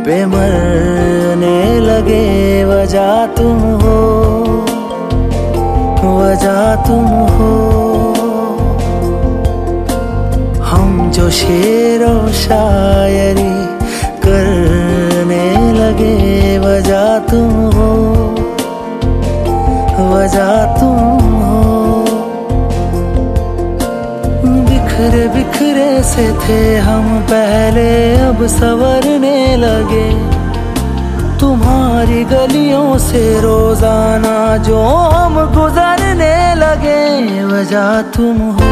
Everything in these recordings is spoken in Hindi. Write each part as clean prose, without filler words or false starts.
पे मरने लगे। वजह तुम हो, वजह तुम हो। हम जो शेर और शायरी करने लगे। वजह तुम हो, वजह तुम हो। बिखरे बिखरे से थे हम पहले, अब संवरने लगे। तुम्हारी गलियों से रोजाना जो हम गुजरने लगे। वजह तुम हो,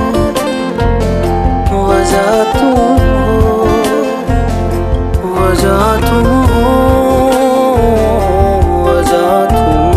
वजह तुम हो, वजह तुम हो, वजह तुम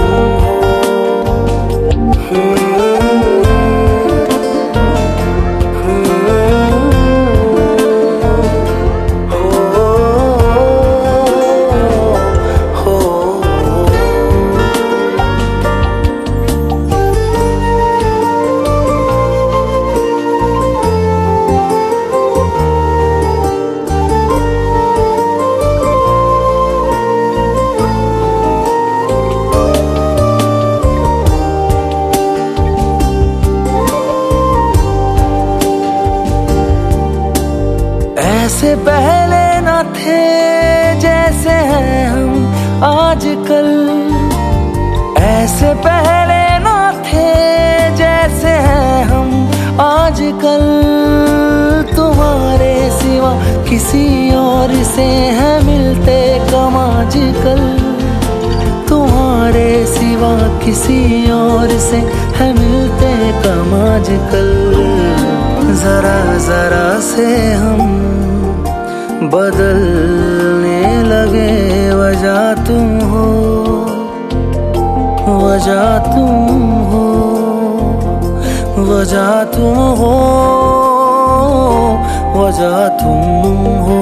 ऐसे पहले न थे जैसे हैं हम आजकल। ऐसे पहले न थे जैसे हैं हम आजकल। तुम्हारे सिवा किसी और से है मिलते कम आजकल। तुम्हारे सिवा किसी और से है मिलते कम आजकल। जरा जरा से हम बदलने लगे। वजह तुम हो, वजह तुम हो, वजह तुम हो, वजह तुम हो।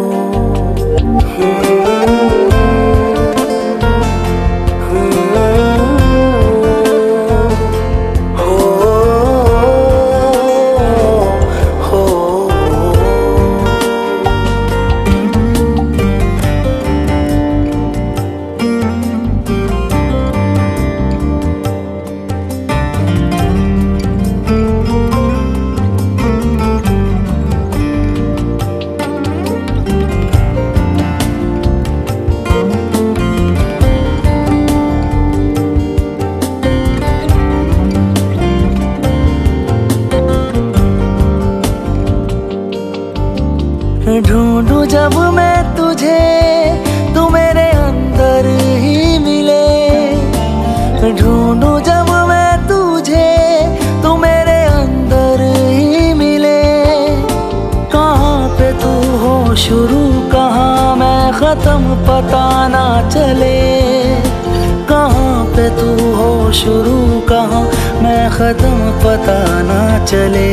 ढूंढूं जब मैं तुझे तू मेरे अंदर ही मिले। ढूंढूं जब मैं तुझे तू मेरे अंदर ही मिले। कहाँ पे तू हो शुरू, कहाँ मैं खत्म, पता ना चले। कहाँ पे तू हो शुरू, कहाँ मैं खत्म, पता ना चले।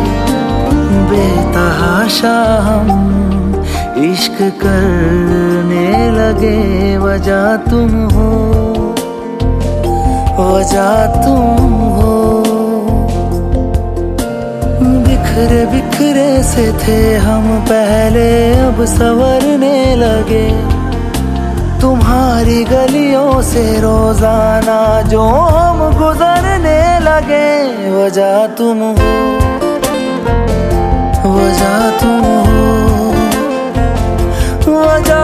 बेतहाशा हम इश्क करने लगे। वजह तुम हो, वजह तुम हो। बिखरे बिखरे से थे हम पहले, अब संवरने लगे। तुम्हारी गलियों से रोजाना जो हम गुजरने लगे। वजह तुम हो, वजह तुम हो, वजह